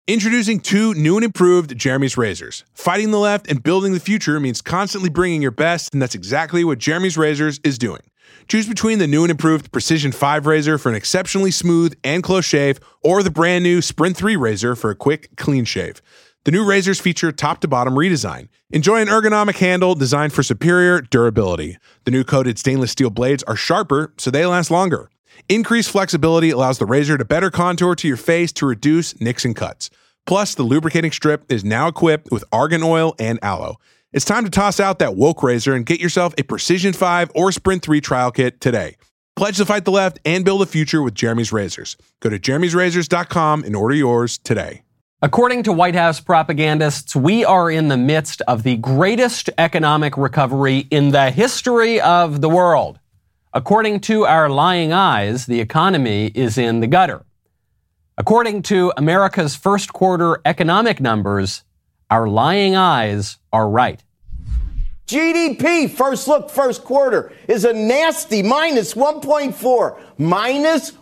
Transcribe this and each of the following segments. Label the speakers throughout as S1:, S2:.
S1: Introducing two new and improved Jeremy's razors. Fighting the left and building the future means constantly bringing your best, and that's exactly what Jeremy's Razors is doing. Choose between the new and improved Precision 5 razor for an exceptionally smooth and close shave, or the brand new Sprint 3 razor for a quick, clean shave. The new razors feature top-to-bottom redesign. Enjoy an ergonomic handle designed for superior durability. The new coated stainless steel blades are sharper, so they last longer. Increased flexibility allows the razor to better contour to your face to reduce nicks and cuts. Plus, the lubricating strip is now equipped with argan oil and aloe. It's time to toss out that woke razor and get yourself a Precision 5 or Sprint 3 trial kit today. Pledge to fight the left and build a future with Jeremy's Razors. Go to jeremy'srazors.com and order yours today.
S2: According to White House propagandists, we are in the midst of the greatest economic recovery in the history of the world. According to our lying eyes, the economy is in the gutter. According to America's first quarter economic numbers, our lying eyes are right.
S3: GDP, first look, first quarter, is a nasty minus 1.4. Minus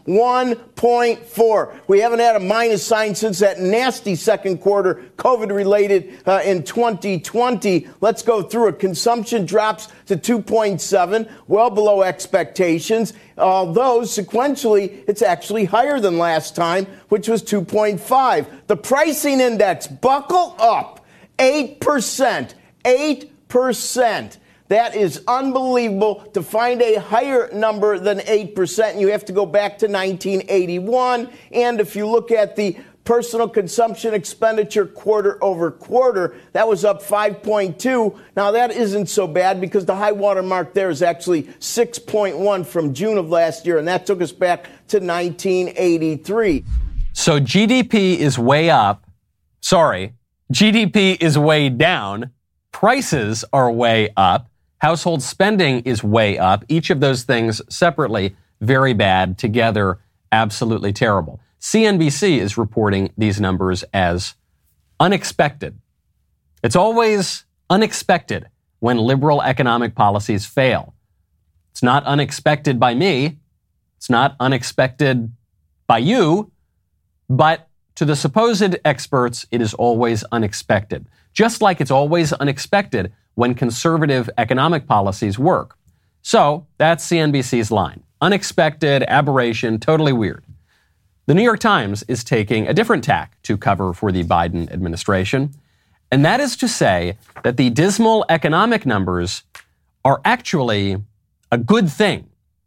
S3: 1.4. We haven't had a minus sign since that nasty second quarter, COVID-related in 2020. Let's go through it. Consumption drops to 2.7, well below expectations. Although sequentially, it's actually higher than last time, which was 2.5. The pricing index, buckle up, 8%. 8%. That is unbelievable. To find a higher number than 8%, you have to go back to 1981. And if you look at the personal consumption expenditure quarter over quarter, that was up 5.2. Now, that isn't so bad because the high water mark there is actually 6.1 from June of last year, and that took us back to 1983.
S2: So GDP is way up. Sorry, GDP is way down. Prices are way up. Household spending is way up. Each of those things separately, very bad. Together, absolutely terrible. CNBC is reporting these numbers as unexpected. It's always unexpected when liberal economic policies fail. It's not unexpected by me. It's not unexpected by you. But to the supposed experts, it is always unexpected. Just like it's always unexpected when conservative economic policies work. So that's CNBC's line. Unexpected, aberration, totally weird. The New York Times is taking a different tack to cover for the Biden administration, and that is to say that the dismal economic numbers are actually a good thing.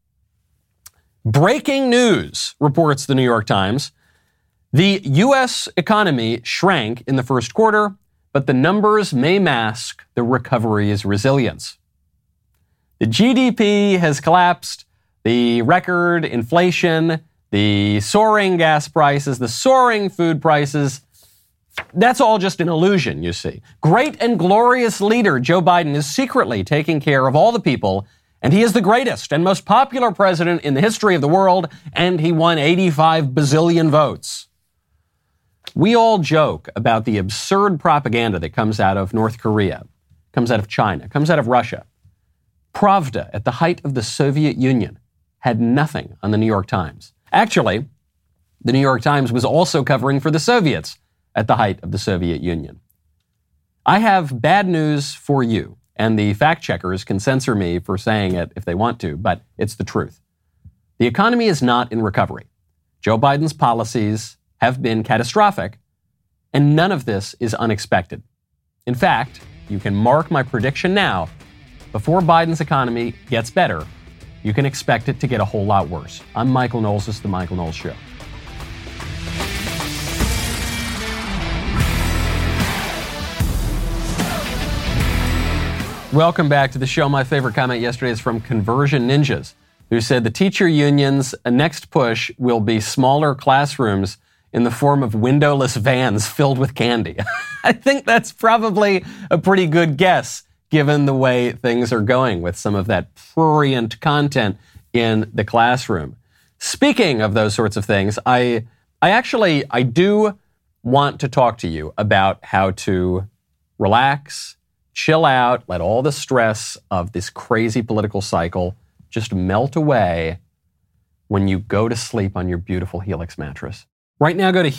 S2: Breaking news, reports the New York Times. The U.S. economy shrank in the first quarter, but the numbers may mask the recovery's resilience. The GDP has collapsed, the record inflation, the soaring gas prices, the soaring food prices. That's all just an illusion, you see. Great and glorious leader Joe Biden is secretly taking care of all the people, and he is the greatest and most popular president in the history of the world, and he won 85 bazillion votes. We all joke about the absurd propaganda that comes out of North Korea, comes out of China, comes out of Russia. Pravda, at the height of the Soviet Union, had nothing on the New York Times. Actually, the New York Times was also covering for the Soviets at the height of the Soviet Union. I have bad news for you, and the fact checkers can censor me for saying it if they want to, but it's the truth. The economy is not in recovery. Joe Biden's policies have been catastrophic, and none of this is unexpected. In fact, you can mark my prediction now. Before Biden's economy gets better, you can expect it to get a whole lot worse. I'm Michael Knowles. This is The Michael Knowles Show. Welcome back to the show. My favorite comment yesterday is from Conversion Ninjas, who said the teacher union's next push will be smaller classrooms in the form of windowless vans filled with candy. I think that's probably a pretty good guess, given the way things are going with some of that prurient content in the classroom. Speaking of those sorts of things, I do want to talk to you about how to relax, chill out, let all the stress of this crazy political cycle just melt away when you go to sleep on your beautiful Helix mattress. Right now, go to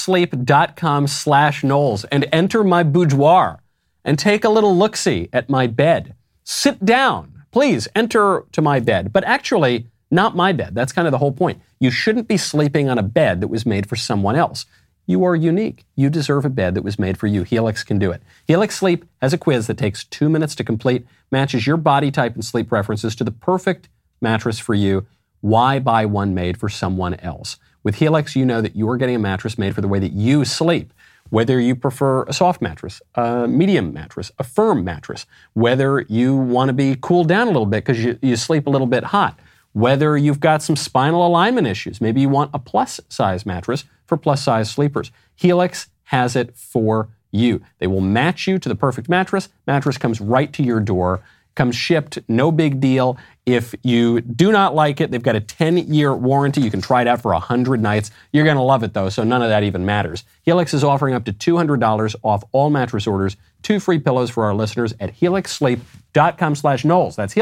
S2: helixsleep.com/Knowles and enter my boudoir and take a little look-see at my bed. Sit down. Please enter to my bed. But actually, not my bed. That's kind of the whole point. You shouldn't be sleeping on a bed that was made for someone else. You are unique. You deserve a bed that was made for you. Helix can do it. Helix Sleep has a quiz that takes 2 minutes to complete, matches your body type and sleep preferences to the perfect mattress for you. Why buy one made for someone else? With Helix, you know that you are getting a mattress made for the way that you sleep. Whether you prefer a soft mattress, a medium mattress, a firm mattress, whether you want to be cooled down a little bit because you sleep a little bit hot, whether you've got some spinal alignment issues, maybe you want a plus-size mattress for plus-size sleepers. Helix has it for you. They will match you to the perfect mattress. Mattress comes right to your door, comes shipped, no big deal. If you do not like it, they've got a 10-year warranty. You can try it out for 100 nights. You're going to love it, though, so none of that even matters. Helix is offering up to $200 off all mattress orders, 2 free pillows for our listeners at helixsleep.com/Knowles. That's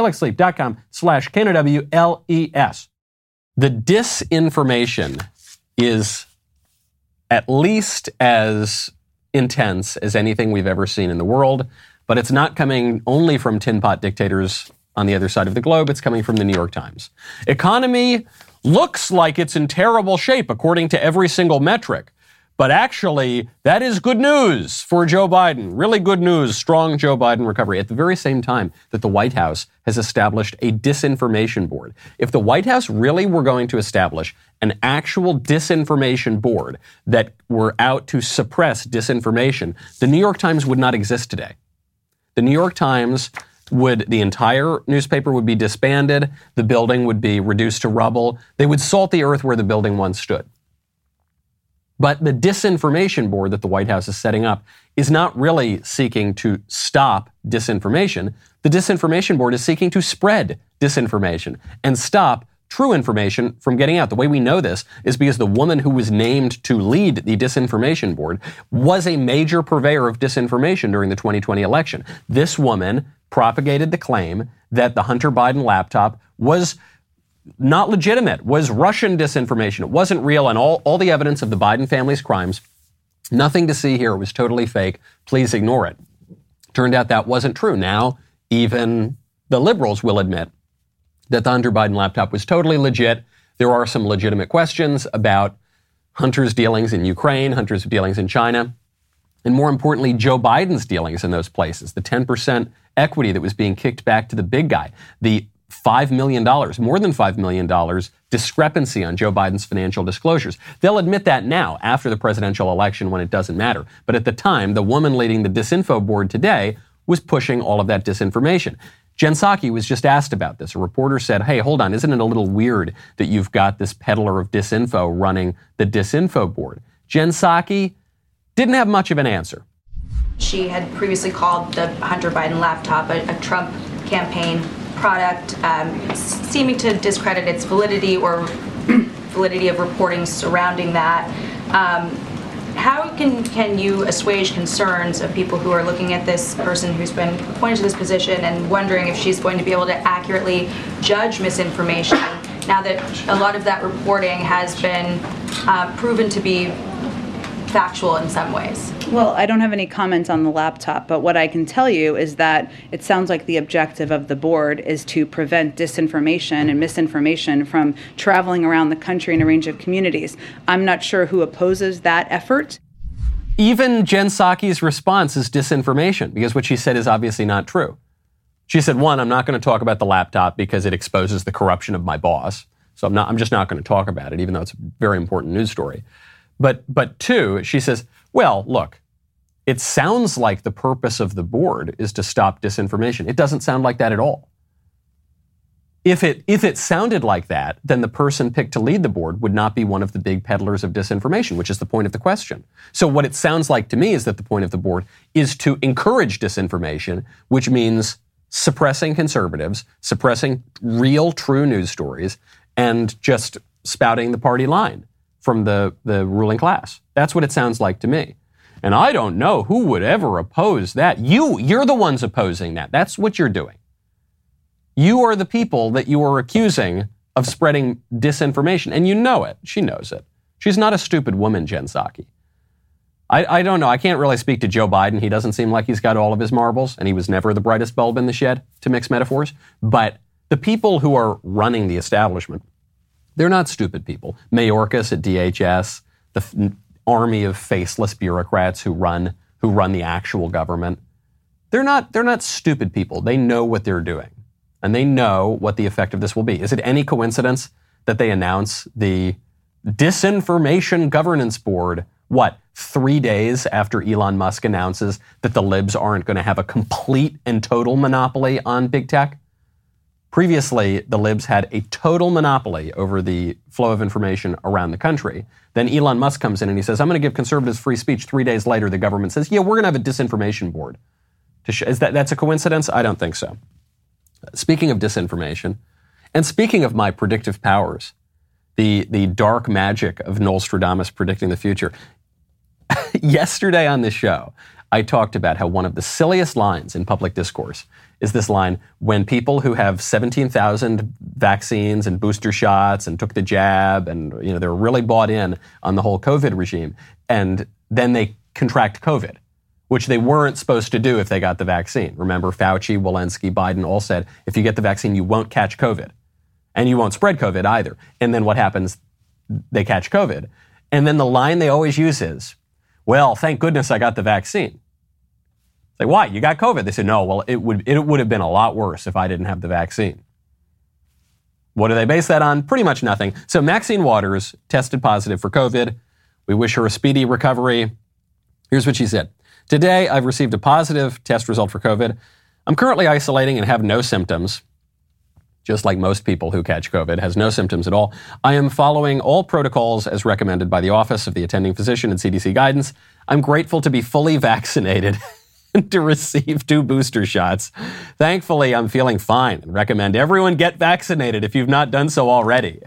S2: helixsleep.com/KNOWLES. The disinformation is at least as intense as anything we've ever seen in the world, but it's not coming only from tin pot dictators on the other side of the globe. It's coming from the New York Times. Economy looks like it's in terrible shape according to every single metric. But actually, that is good news for Joe Biden. Really good news, strong Joe Biden recovery. At the very same time that the White House has established a disinformation board. If the White House really were going to establish an actual disinformation board that were out to suppress disinformation, the New York Times would not exist today. The New York Times the entire newspaper would be disbanded. The building would be reduced to rubble. They would salt the earth where the building once stood. But the disinformation board that the White House is setting up is not really seeking to stop disinformation. The disinformation board is seeking to spread disinformation and stop true information from getting out. The way we know this is because the woman who was named to lead the disinformation board was a major purveyor of disinformation during the 2020 election. This woman propagated the claim that the Hunter Biden laptop was not legitimate, was Russian disinformation. It wasn't real, and all the evidence of the Biden family's crimes, nothing to see here. It was totally fake. Please ignore it. Turned out that wasn't true. Now, even the liberals will admit that the Hunter Biden laptop was totally legit. There are some legitimate questions about Hunter's dealings in Ukraine, Hunter's dealings in China, and more importantly, Joe Biden's dealings in those places. The 10% equity that was being kicked back to the big guy, the $5 million, more than $5 million discrepancy on Joe Biden's financial disclosures. They'll admit that now, after the presidential election, when it doesn't matter. But at the time, the woman leading the disinfo board today was pushing all of that disinformation. Jen Psaki was just asked about this. A reporter said, hey, hold on, isn't it a little weird that you've got this peddler of disinfo running the disinfo board? Jen Psaki didn't have much of an answer.
S4: She had previously called the Hunter Biden laptop a Trump campaign product, seeming to discredit its validity or validity of reporting surrounding that. How can you assuage concerns of people who are looking at this person who's been appointed to this position and wondering if she's going to be able to accurately judge misinformation now that a lot of that reporting has been proven to be factual in some ways?
S5: Well, I don't have any comments on the laptop, but what I can tell you is that it sounds like the objective of the board is to prevent disinformation and misinformation from traveling around the country in a range of communities. I'm not sure who opposes that effort.
S2: Even Jen Psaki's response is disinformation, because what she said is obviously not true. She said, one, I'm not going to talk about the laptop because it exposes the corruption of my boss. So I'm just not going to talk about it, even though it's a very important news story. But two, she says, well, look, it sounds like the purpose of the board is to stop disinformation. It doesn't sound like that at all. If it sounded like that, then the person picked to lead the board would not be one of the big peddlers of disinformation, which is the point of the question. So what it sounds like to me is that the point of the board is to encourage disinformation, which means suppressing conservatives, suppressing real, true news stories, and just spouting the party line from the ruling class. That's what it sounds like to me. And I don't know who would ever oppose that. You're the ones opposing that. That's what you're doing. You are the people that you are accusing of spreading disinformation. And you know it. She knows it. She's not a stupid woman, Jen Psaki. I don't know. I can't really speak to Joe Biden. He doesn't seem like he's got all of his marbles, and he was never the brightest bulb in the shed, to mix metaphors. But the people who are running the establishment, they're not stupid people. Mayorkas at DHS, the army of faceless bureaucrats who run the actual government. They're not stupid people. They know what they're doing, and they know what the effect of this will be. Is it any coincidence that they announce the Disinformation Governance Board, 3 days after Elon Musk announces that the libs aren't going to have a complete and total monopoly on big tech? Previously, the libs had a total monopoly over the flow of information around the country. Then Elon Musk comes in and he says, I'm going to give conservatives free speech. 3 days later, the government says, yeah, we're going to have a disinformation board. That's a coincidence? I don't think so. Speaking of disinformation, and speaking of my predictive powers, the dark magic of Nostradamus predicting the future, yesterday on this show, I talked about how one of the silliest lines in public discourse is this line, when people who have 17,000 vaccines and booster shots and took the jab and they're really bought in on the whole COVID regime, and then they contract COVID, which they weren't supposed to do if they got the vaccine. Remember, Fauci, Walensky, Biden all said, if you get the vaccine, you won't catch COVID. And you won't spread COVID either. And then what happens? They catch COVID. And then the line they always use is, well, thank goodness I got the vaccine. Like, why? You got COVID. They said, no, well, it would have been a lot worse if I didn't have the vaccine. What do they base that on? Pretty much nothing. So Maxine Waters tested positive for COVID. We wish her a speedy recovery. Here's what she said. Today, I've received a positive test result for COVID. I'm currently isolating and have no symptoms. Just like most people who catch COVID, has no symptoms at all. I am following all protocols as recommended by the Office of the Attending Physician and CDC guidance. I'm grateful to be fully vaccinated and to receive 2 booster shots. Thankfully, I'm feeling fine and recommend everyone get vaccinated if you've not done so already.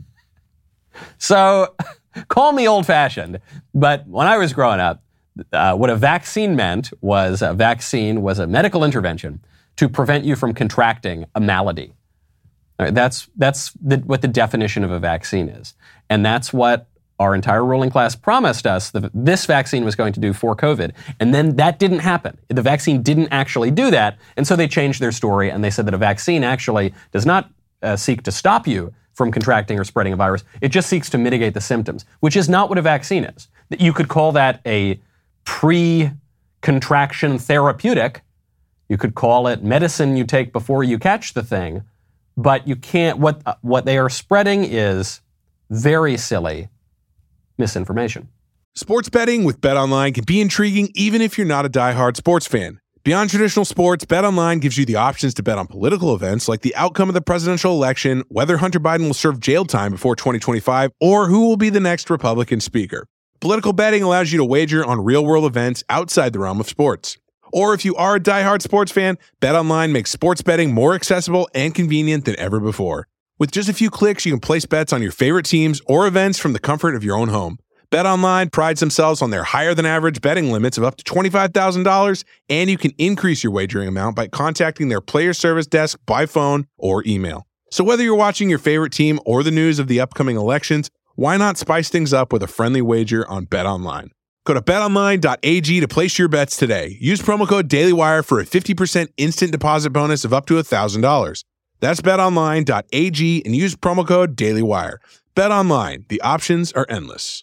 S2: So, call me old-fashioned, but when I was growing up, what a vaccine meant was a medical intervention to prevent you from contracting a malady. That's what the definition of a vaccine is. And that's what our entire ruling class promised us that this vaccine was going to do for COVID. And then that didn't happen. The vaccine didn't actually do that. And so they changed their story and they said that a vaccine actually does not seek to stop you from contracting or spreading a virus. It just seeks to mitigate the symptoms, which is not what a vaccine is. You could call that a pre-contraction therapeutic. You could call it medicine you take before you catch the thing. But you can't, what they are spreading is very silly misinformation.
S1: Sports betting with BetOnline can be intriguing even if you're not a diehard sports fan. Beyond traditional sports, BetOnline gives you the options to bet on political events like the outcome of the presidential election, whether Hunter Biden will serve jail time before 2025, or who will be the next Republican speaker. Political betting allows you to wager on real-world events outside the realm of sports. Or if you are a diehard sports fan, BetOnline makes sports betting more accessible and convenient than ever before. With just a few clicks, you can place bets on your favorite teams or events from the comfort of your own home. BetOnline prides themselves on their higher-than-average betting limits of up to $25,000, and you can increase your wagering amount by contacting their player service desk by phone or email. So whether you're watching your favorite team or the news of the upcoming elections, why not spice things up with a friendly wager on BetOnline? Go to betonline.ag to place your bets today. Use promo code DailyWire for a 50% instant deposit bonus of up to $1,000. That's betonline.ag and use promo code DailyWire. BetOnline, the options are endless.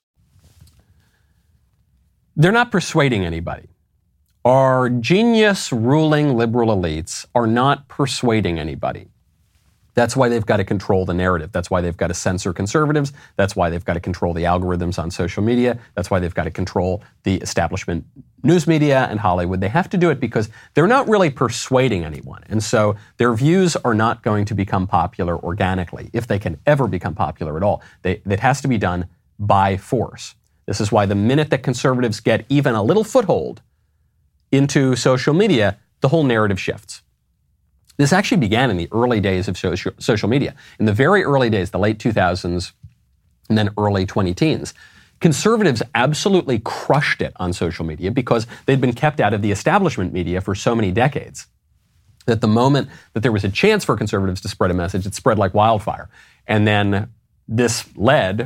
S2: They're not persuading anybody. Our genius ruling liberal elites are not persuading anybody. That's why they've got to control the narrative. That's why they've got to censor conservatives. That's why they've got to control the algorithms on social media. That's why they've got to control the establishment news media and Hollywood. They have to do it because they're not really persuading anyone. And so their views are not going to become popular organically, if they can ever become popular at all. It has to be done by force. This is why the minute that conservatives get even a little foothold into social media, the whole narrative shifts. This actually began in the early days of social media. In the very early days, the late 2000s and then early 2010s, conservatives absolutely crushed it on social media because they'd been kept out of the establishment media for so many decades that the moment that there was a chance for conservatives to spread a message, it spread like wildfire. And then this led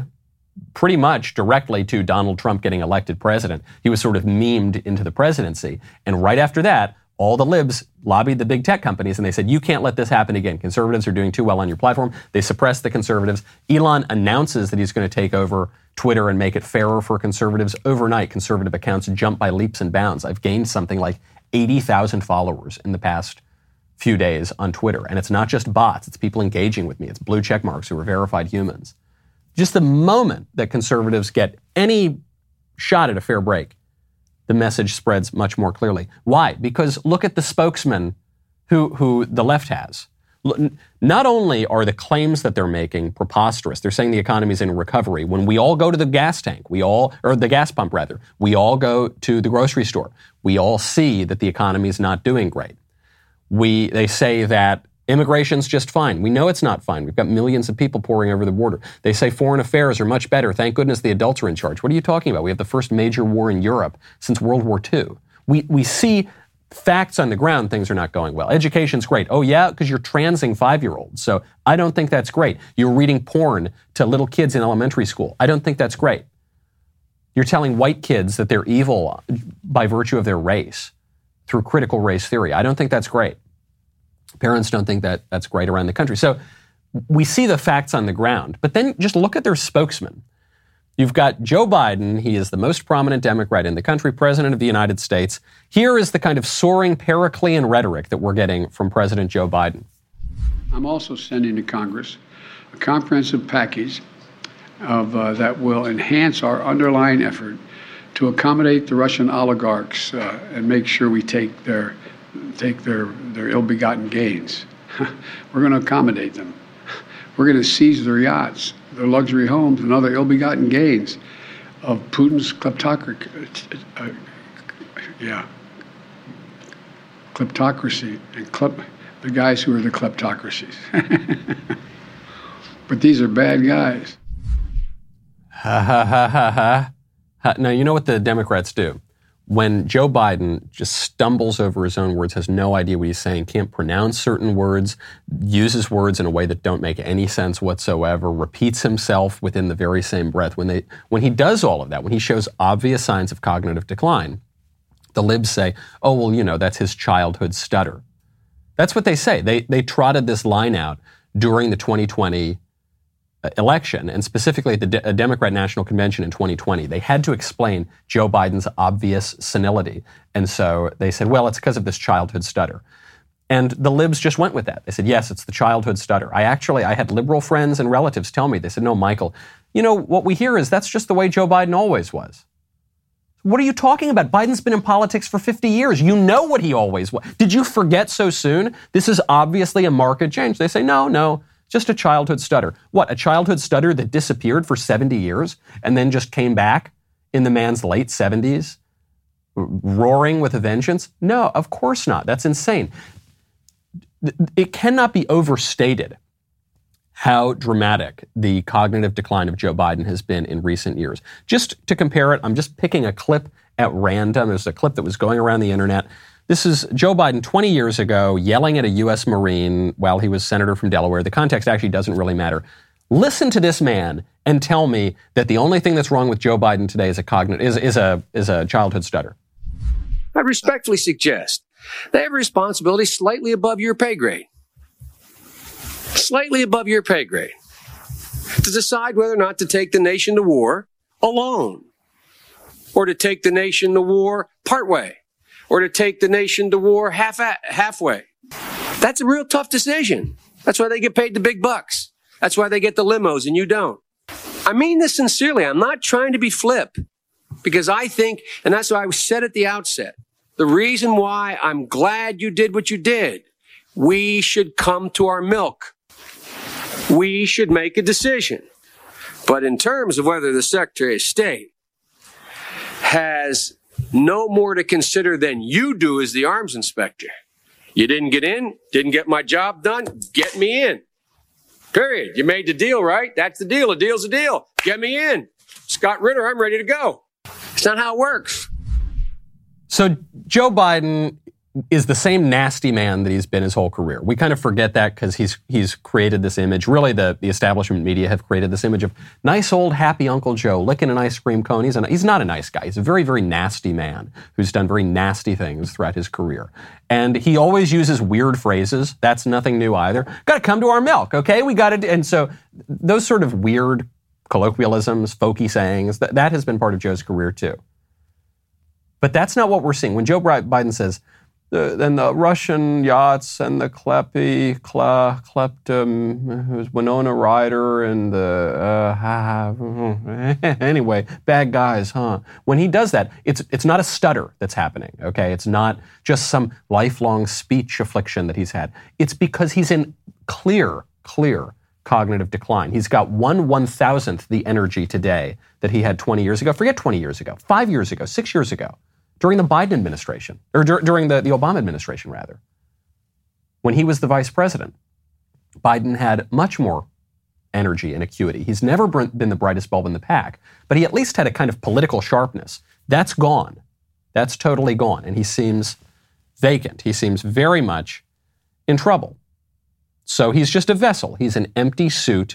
S2: pretty much directly to Donald Trump getting elected president. He was sort of memed into the presidency. And right after that, all the libs lobbied the big tech companies and they said, you can't let this happen again. Conservatives are doing too well on your platform. They suppressed the conservatives. Elon announces that he's going to take over Twitter and make it fairer for conservatives. Overnight, conservative accounts jump by leaps and bounds. I've gained something like 80,000 followers in the past few days on Twitter. And it's not just bots. It's people engaging with me. It's blue check marks who are verified humans. Just the moment that conservatives get any shot at a fair break, the message spreads much more clearly. Why? Because look at the spokesman who the left has. Not only are the claims that they're making preposterous, they're saying the economy is in recovery. When we all go to the gas tank, or the gas pump rather, we all go to the grocery store, we all see that the economy is not doing great. They say that immigration's just fine. We know it's not fine. We've got millions of people pouring over the border. They say foreign affairs are much better. Thank goodness the adults are in charge. What are you talking about? We have the first major war in Europe since World War II. We see facts on the ground, things are not going well. Education's great. Oh yeah, because you're transing 5-year-olds. So I don't think that's great. You're reading porn to little kids in elementary school. I don't think that's great. You're telling white kids that they're evil by virtue of their race through critical race theory. I don't think that's great. Parents don't think that that's great around the country. So we see the facts on the ground, but then just look at their spokesman. You've got Joe Biden. He is the most prominent Democrat in the country, president of the United States. Here is the kind of soaring Periclean rhetoric that we're getting from President Joe Biden.
S6: I'm also sending to Congress a comprehensive package of that will enhance our underlying effort to accommodate the Russian oligarchs and make sure we take their ill-begotten gains. We're going to accommodate them. We're going to seize their yachts, their luxury homes, and other ill-begotten gains of Putin's kleptocracy and the guys who are the kleptocracies. But these are bad guys.
S2: Ha ha ha ha ha. Now, you know what the Democrats do? When Joe Biden just stumbles over his own words, has no idea what he's saying, can't pronounce certain words, uses words in a way that don't make any sense whatsoever, repeats himself within the very same breath. When he does all of that, when he shows obvious signs of cognitive decline, the libs say, oh, well, you know, that's his childhood stutter. That's what they say. They trotted this line out during the 2020 election, and specifically at the Democrat National Convention in 2020. They had to explain Joe Biden's obvious senility. And so they said, well, it's because of this childhood stutter. And the libs just went with that. They said, yes, it's the childhood stutter. I had liberal friends and relatives tell me, they said, no, Michael, you know, what we hear is that's just the way Joe Biden always was. What are you talking about? Biden's been in politics for 50 years. You know what he always was. Did you forget so soon? This is obviously a marked change. They say, no. Just a childhood stutter. What, a childhood stutter that disappeared for 70 years and then just came back in the man's late 70s, roaring with a vengeance? No, of course not. That's insane. It cannot be overstated how dramatic the cognitive decline of Joe Biden has been in recent years. Just to compare it, I'm just picking a clip at random. There's a clip that was going around the internet. This is Joe Biden 20 years ago yelling at a U.S. Marine while he was senator from Delaware. The context actually doesn't really matter. Listen to this man and tell me that the only thing that's wrong with Joe Biden today is a childhood stutter.
S7: I respectfully suggest they have a responsibility slightly above your pay grade. Slightly above your pay grade. To decide whether or not to take the nation to war alone. Or to take the nation to war partway. Or to take the nation to war halfway. That's a real tough decision. That's why they get paid the big bucks. That's why they get the limos and you don't. I mean this sincerely. I'm not trying to be flip. Because I think, and that's why I said at the outset, the reason why I'm glad you did what you did, we should come to our milk. We should make a decision. But in terms of whether the Secretary of State has no more to consider than you do as the arms inspector. You didn't get in, didn't get my job done, get me in. Period. You made the deal, right? That's the deal. A deal's a deal. Get me in. Scott Ritter, I'm ready to go. It's not how it works.
S2: So Joe Biden is the same nasty man that he's been his whole career. We kind of forget that because he's created this image. Really, the establishment media have created this image of nice old happy Uncle Joe licking an ice cream cone. He's not a nice guy. He's a very, very nasty man who's done very nasty things throughout his career. And he always uses weird phrases. That's nothing new either. Got to come to our milk, okay? We got to. And so those sort of weird colloquialisms, folky sayings, that has been part of Joe's career too. But that's not what we're seeing. When Joe Biden says, then the Russian yachts and the kleptom, who's Winona Ryder and anyway, bad guys, huh? When he does that, it's not a stutter that's happening, okay? It's not just some lifelong speech affliction that he's had. It's because he's in clear cognitive decline. He's got 1/1000th the energy today that he had 20 years ago. Forget 20 years ago, 5 years ago, 6 years ago. During the Biden administration, or during the Obama administration, rather. When he was the vice president, Biden had much more energy and acuity. He's never been the brightest bulb in the pack, but he at least had a kind of political sharpness. That's gone. That's totally gone. And he seems vacant. He seems very much in trouble. So he's just a vessel. He's an empty suit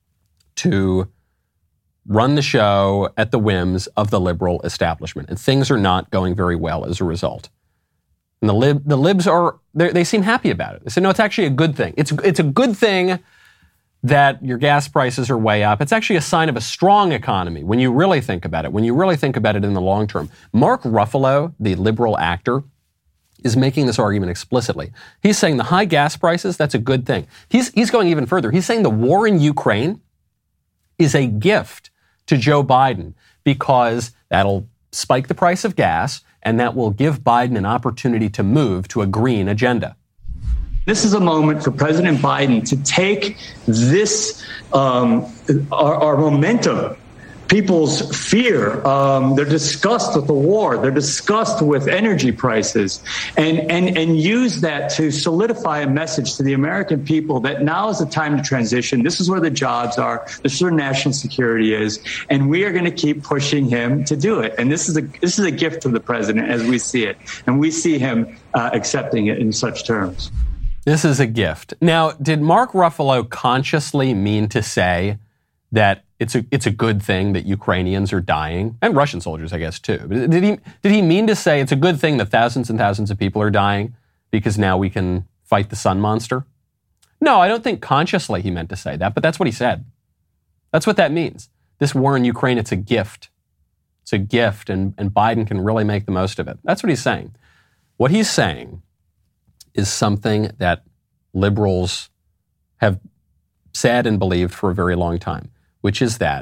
S2: to run the show at the whims of the liberal establishment. And things are not going very well as a result. And the libs they seem happy about it. They say, no, it's actually a good thing. It's a good thing that your gas prices are way up. It's actually a sign of a strong economy when you really think about it, in the long term. Mark Ruffalo, the liberal actor, is making this argument explicitly. He's saying the high gas prices, that's a good thing. He's going even further. He's saying the war in Ukraine is a gift to Joe Biden because that'll spike the price of gas and that will give Biden an opportunity to move to a green agenda.
S8: This is a moment for President Biden to take this, our momentum, people's fear, their disgust with the war, their disgust with energy prices, and use that to solidify a message to the American people that now is the time to transition. This is where the jobs are. This is where national security is, and we are going to keep pushing him to do it. And this is a gift to the president as we see it, and we see him accepting it in such terms.
S2: This is a gift. Now, did Mark Ruffalo consciously mean to say that it's a good thing that Ukrainians are dying, and Russian soldiers, I guess, too? Did he mean to say it's a good thing that thousands and thousands of people are dying because now we can fight the sun monster? No, I don't think consciously he meant to say that, but that's what he said. That's what that means. This war in Ukraine, it's a gift. It's a gift, and Biden can really make the most of it. That's what he's saying. What he's saying is something that liberals have said and believed for a very long time, which is that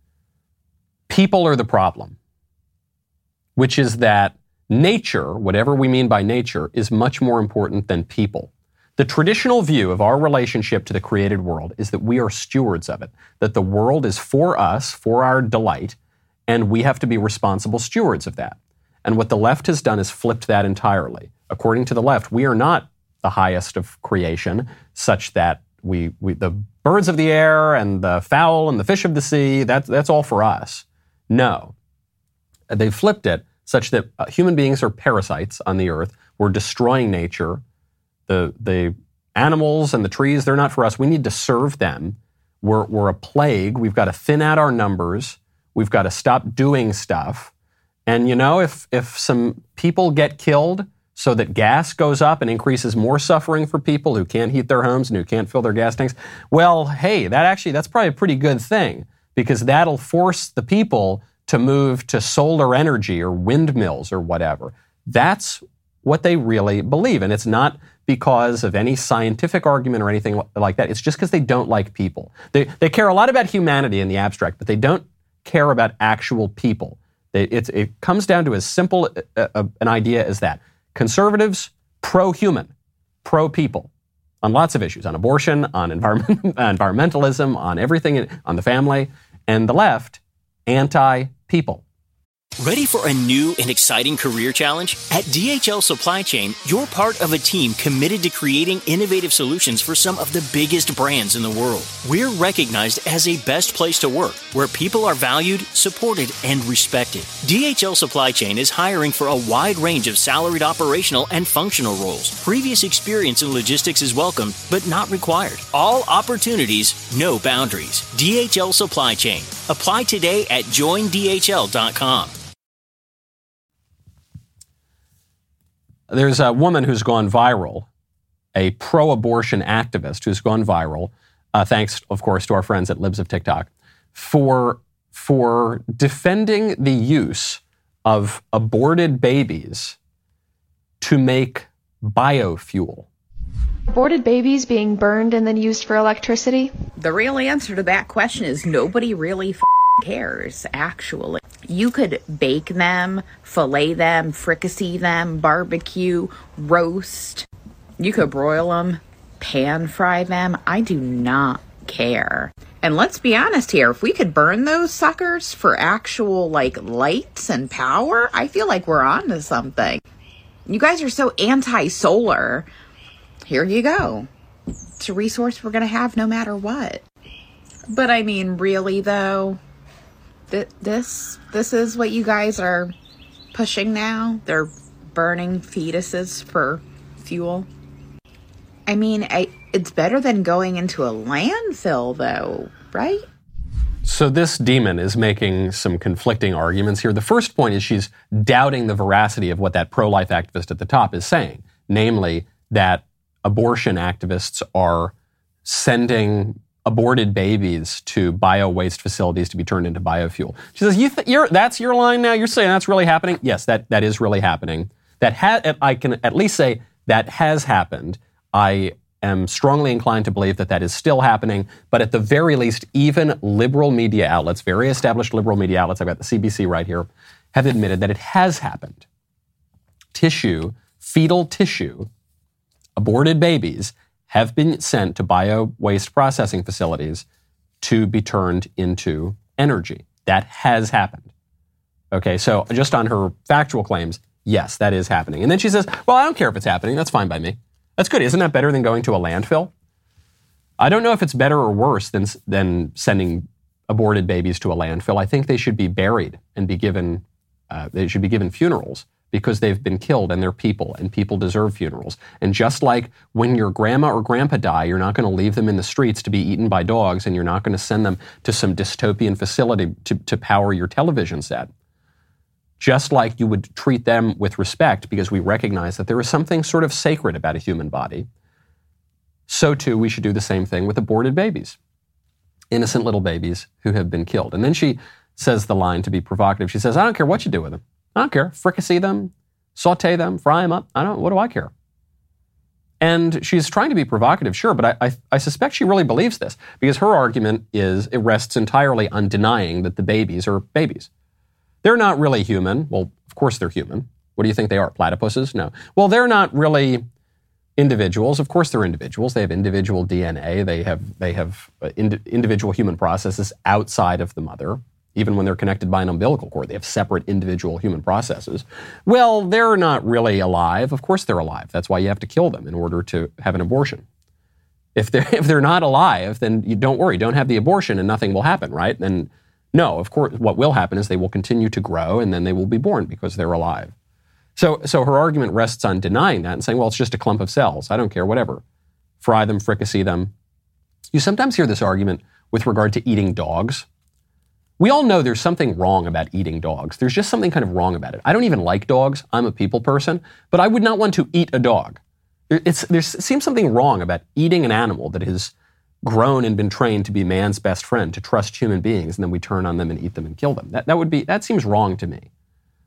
S2: people are the problem, which is that nature, whatever we mean by nature, is much more important than people. The traditional view of our relationship to the created world is that we are stewards of it, that the world is for us, for our delight, and we have to be responsible stewards of that. And what the left has done is flipped that entirely. According to the left, we are not the highest of creation, such that we the birds of the air and the fowl and the fish of the sea, that's all for us. No. They flipped it such that human beings are parasites on the earth. We're destroying nature. The animals and the trees, they're not for us. We need to serve them. We're a plague. We've got to thin out our numbers. We've got to stop doing stuff. And if some people get killed so that gas goes up and increases more suffering for people who can't heat their homes and who can't fill their gas tanks, well, hey, that's probably a pretty good thing, because that'll force the people to move to solar energy or windmills or whatever. That's what they really believe. And it's not because of any scientific argument or anything like that. It's just because they don't like people. They care a lot about humanity in the abstract, but they don't care about actual people. It comes down to as simple an idea as that. Conservatives, pro-human, pro-people on lots of issues, on abortion, on environmentalism, on everything, on the family, and the left, anti-people.
S9: Ready for a new and exciting career challenge? At DHL Supply Chain, you're part of a team committed to creating innovative solutions for some of the biggest brands in the world. We're recognized as a best place to work, where people are valued, supported, and respected. DHL Supply Chain is hiring for a wide range of salaried operational and functional roles. Previous experience in logistics is welcome, but not required. All opportunities, no boundaries. DHL Supply Chain. Apply today at joindhl.com.
S2: There's a woman who's gone viral, a pro-abortion activist who's gone viral, thanks, of course, to our friends at Libs of TikTok, for defending the use of aborted babies to make biofuel.
S10: Aborted babies being burned and then used for electricity?
S11: The real answer to that question is nobody really cares, actually. You could bake them, fillet them, fricassee them, barbecue, roast. You could broil them, pan fry them. I do not care. And let's be honest here, if we could burn those suckers for actual, lights and power, I feel like we're on to something. You guys are so anti-solar. Here you go. It's a resource we're going to have no matter what. But I mean, really, though, this is what you guys are pushing now? They're burning fetuses for fuel? I mean, it's better than going into a landfill, though, right?
S2: So this demon is making some conflicting arguments here. The first point is she's doubting the veracity of what that pro-life activist at the top is saying, namely that abortion activists are sending aborted babies to bio-waste facilities to be turned into biofuel. She says, that's your line now? You're saying that's really happening? Yes, that is really happening. I can at least say that has happened. I am strongly inclined to believe that is still happening, but at the very least, even liberal media outlets, very established liberal media outlets, I've got the CBC right here, have admitted that it has happened. Fetal tissue, aborted babies, have been sent to bio-waste processing facilities to be turned into energy. That has happened. Okay, so just on her factual claims, yes, that is happening. And then she says, well, I don't care if it's happening. That's fine by me. That's good. Isn't that better than going to a landfill? I don't know if it's better or worse than sending aborted babies to a landfill. I think they should be buried and be given funerals, because they've been killed and they're people, and people deserve funerals. And just like when your grandma or grandpa die, you're not going to leave them in the streets to be eaten by dogs, and you're not going to send them to some dystopian facility to power your television set. Just like you would treat them with respect because we recognize that there is something sort of sacred about a human body, so too we should do the same thing with aborted babies, innocent little babies who have been killed. And then she says the line to be provocative. She says, I don't care what you do with them. I don't care. Fricassee them, saute them, fry them up. What do I care? And she's trying to be provocative, sure, but I suspect she really believes this, because her argument it rests entirely on denying that the babies are babies. They're not really human. Well, of course they're human. What do you think they are? Platypuses? No. Well, they're not really individuals. Of course they're individuals. They have individual DNA. They have individual human processes outside of the mother. Even when they're connected by an umbilical cord, they have separate individual human processes. Well, they're not really alive. Of course they're alive. That's why you have to kill them in order to have an abortion. If they're not alive, then you don't worry. Don't have the abortion and nothing will happen, right? And no, of course, what will happen is they will continue to grow and then they will be born because they're alive. So her argument rests on denying that and saying, well, it's just a clump of cells. I don't care, whatever. Fry them, fricassee them. You sometimes hear this argument with regard to eating dogs. We all know there's something wrong about eating dogs. There's just something kind of wrong about it. I don't even like dogs. I'm a people person, but I would not want to eat a dog. There seems something wrong about eating an animal that has grown and been trained to be man's best friend, to trust human beings, and then we turn on them and eat them and kill them. That seems wrong to me.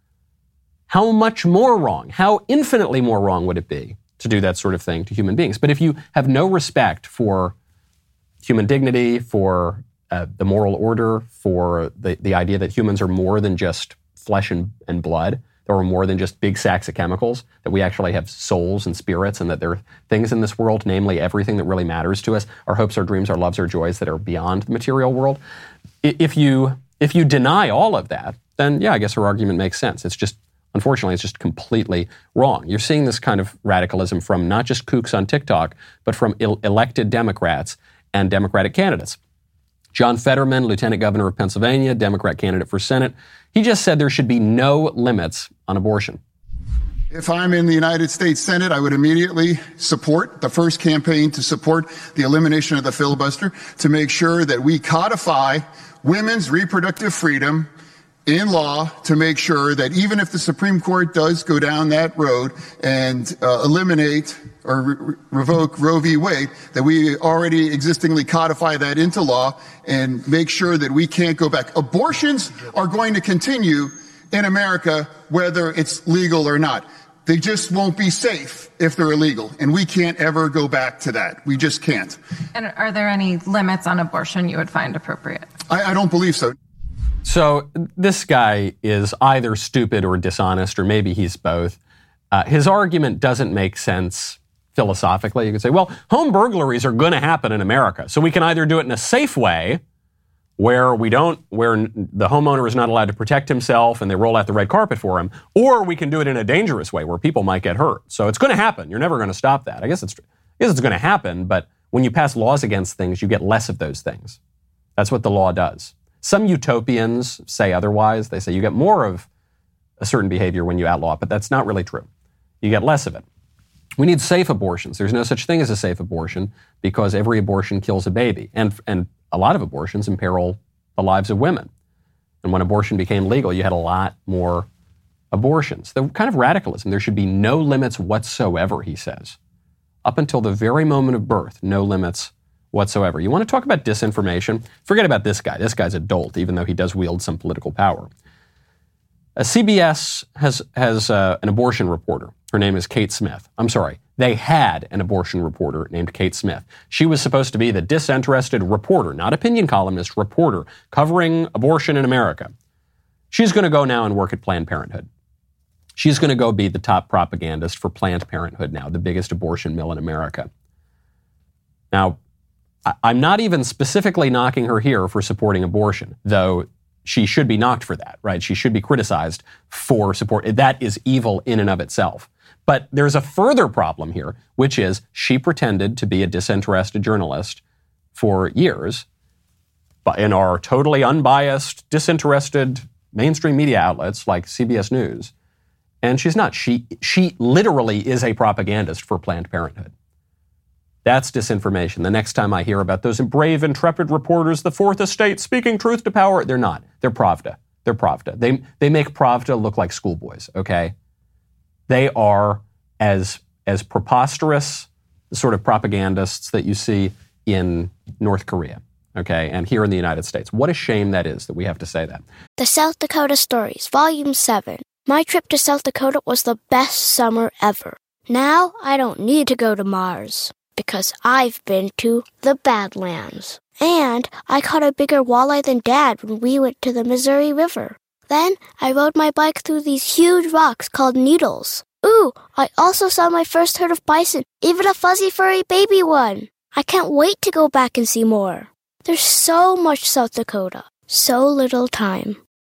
S2: How much more wrong, how infinitely more wrong would it be to do that sort of thing to human beings? But if you have no respect for human dignity, for the moral order, for the idea that humans are more than just flesh and blood, that we're more than just big sacks of chemicals, that we actually have souls and spirits, and that there are things in this world, namely everything that really matters to us, our hopes, our dreams, our loves, our joys, that are beyond the material world. If you deny all of that, then yeah, I guess her argument makes sense. It's just, unfortunately, it's just completely wrong. You're seeing this kind of radicalism from not just kooks on TikTok, but from elected Democrats and Democratic candidates. John Fetterman, Lieutenant Governor of Pennsylvania, Democrat candidate for Senate, he just said there should be no limits on abortion.
S12: If I'm in the United States Senate, I would immediately support the first campaign to support the elimination of the filibuster, to make sure that we codify women's reproductive freedom in law, to make sure that even if the Supreme Court does go down that road and eliminate or revoke Roe v. Wade, that we already existingly codify that into law and make sure that we can't go back. Abortions are going to continue in America, whether it's legal or not. They just won't be safe if they're illegal, and we can't ever go back to that. We just can't.
S13: And are there any limits on abortion you would find appropriate?
S12: I don't believe so.
S2: So this guy is either stupid or dishonest, or maybe he's both. His argument doesn't make sense philosophically. You could say, well, home burglaries are going to happen in America, so we can either do it in a safe way, where the homeowner is not allowed to protect himself and they roll out the red carpet for him, or we can do it in a dangerous way where people might get hurt. So it's going to happen. You're never going to stop that. I guess it's going to happen, but when you pass laws against things, you get less of those things. That's what the law does. Some utopians say otherwise. They say you get more of a certain behavior when you outlaw it, but that's not really true. You get less of it. We need safe abortions. There's no such thing as a safe abortion because every abortion kills a baby. And a lot of abortions imperil the lives of women. And when abortion became legal, you had a lot more abortions. The kind of radicalism, there should be no limits whatsoever, he says. Up until the very moment of birth, no limits whatsoever. You want to talk about disinformation? Forget about this guy. This guy's a dolt, even though he does wield some political power. CBS has an abortion reporter. Her name is Kate Smith. I'm sorry. They had an abortion reporter named Kate Smith. She was supposed to be the disinterested reporter, not opinion columnist, reporter, covering abortion in America. She's going to go now and work at Planned Parenthood. She's going to go be the top propagandist for Planned Parenthood now, the biggest abortion mill in America. Now, I'm not even specifically knocking her here for supporting abortion, though she should be knocked for that, right? She should be criticized for support. That is evil in and of itself. But there's a further problem here, which is she pretended to be a disinterested journalist for years in our totally unbiased, disinterested mainstream media outlets like CBS News. And she's not. She literally is a propagandist for Planned Parenthood. That's disinformation. The next time I hear about those brave, intrepid reporters, the Fourth Estate speaking truth to power, they're not. They're Pravda. They're Pravda. They make Pravda look like schoolboys, okay? They are as preposterous the sort of propagandists that you see in North Korea, okay, and here in the United States. What a shame that is that we have to say that.
S14: The South Dakota Stories, Volume 7. My trip to South Dakota was the best summer ever. Now I don't need to go to Mars, because I've been to the Badlands. And I caught a bigger walleye than Dad when we went to the Missouri River. Then I rode my bike through these huge rocks called needles. Ooh, I also saw my first herd of bison, even a fuzzy furry baby one. I can't wait to go back and see more. There's so much South Dakota, so little time.